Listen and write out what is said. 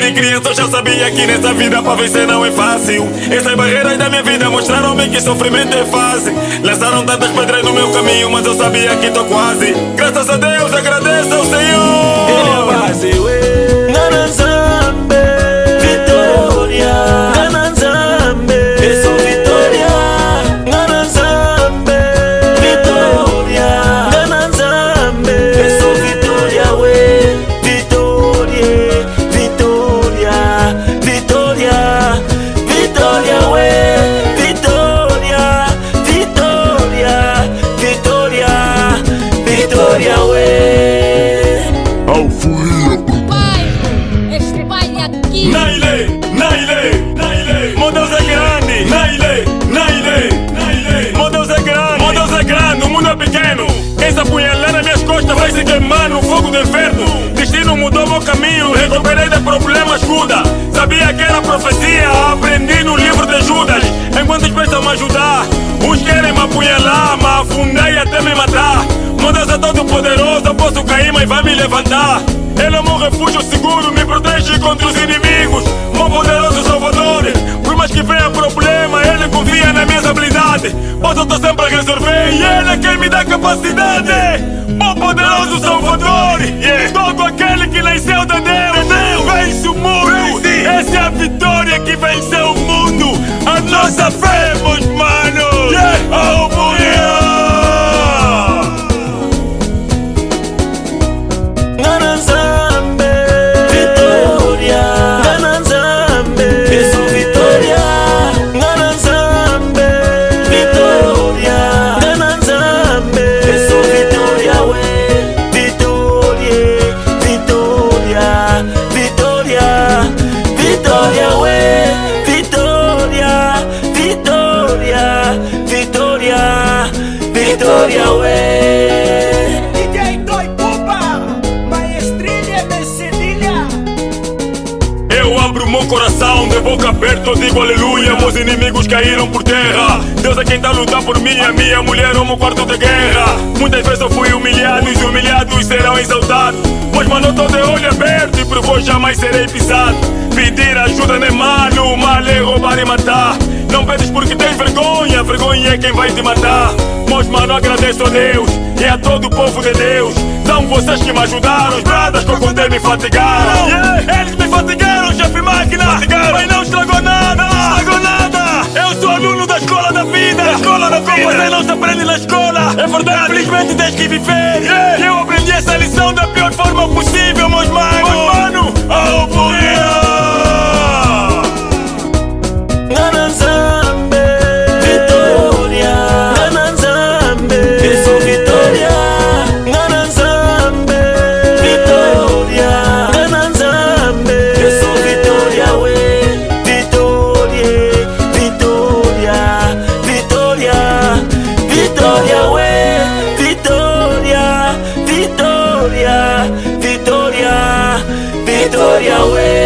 desde criança eu já sabia que nessa vida pra vencer não é fácil. Essas barreiras da minha vida mostraram-me que sofrimento é fácil. Lançaram tantas pedras no meu caminho, mas eu sabia que tô quase. Graças a Deus, agradeço ao Senhor. Ele é a base, Ngana Nzambe, vitória. Ngana Nzambe, eu sou vitória. Ngana Nzambe, vitória. Ngana Nzambe, eu sou vitória, vitória, vitória, vitória, vitória, vitória, vitória, vitória, vitória, Este baile aqui. Naile, Naile, Naile. Meu Deus é grande. Naile, Naile, Naile. Meu Deus é grande. Meu Deus é grande, o mundo é pequeno. Quem se apunhalar nas minhas costas vai se queimar no fogo do inferno. Destino mudou meu caminho, recuperei de problemas escuda. Sabia que era profecia, aprendi no livro de Judas. Enquanto pensam me ajudar, uns querem me apunhalar, me afundei até me matar. Meu Deus é todo poderoso, eu posso cair mas vai me levantar. Ele é meu refúgio seguro, me protege contra os inimigos. Meu poderoso Salvador, por mais que venha problema, Ele confia nas minhas habilidades. Pois eu tô sempre a resolver e Ele é quem me dá capacidade. Meu poderoso Salvador, todo aquele que nasceu de Deus, vence o mundo. Essa é a vitória que venceu o mundo. A nossa fé, meus manos, ao morrer. Ngana Nzambe, vitória. Ngana Nzambe, eu sou vitória. Ngana Nzambe, vitória. Ngana Nzambe, eu sou vitória, vitória, vitória, vitória, vitória, vitória, vitória, vitória, DJ Toy Pupa, maestrilha de cedilha. Eu abro meu coração, de boca aberta eu digo aleluia. Meus inimigos caíram por terra. Deus é quem tá lutando por mim, a minha mulher é meu quarto de guerra. Muitas vezes eu fui humilhado e os humilhados serão exaltados. Mas mano, eu tô de olho aberto e por vós jamais serei pisado. Pedir ajuda não é malo, mal é roubar e matar. Não pedes porque tens vergonha, vergonha é quem vai te matar. Mas mano, agradeço a Deus e a todo o povo de Deus. São vocês que me ajudaram, os bradas que eu contei me fatigaram. Eles me fatigaram, chefe máquina, mas não estragou nada, não estragou nada. Eu sou aluno da escola da vida, Você não se aprende na escola, é verdade, infelizmente tens que viver. E eu aprendi essa lição da pior forma possível, meus manos. Ao morrer. Ngana Nzambe, vitória. Ngana Nzambe, eu sou vitória. Ngana Nzambe, vitória. Ngana Nzambe, eu sou vitória, vitória, vitória, vitória, vitória, vitória, vitória, vitória, vitória,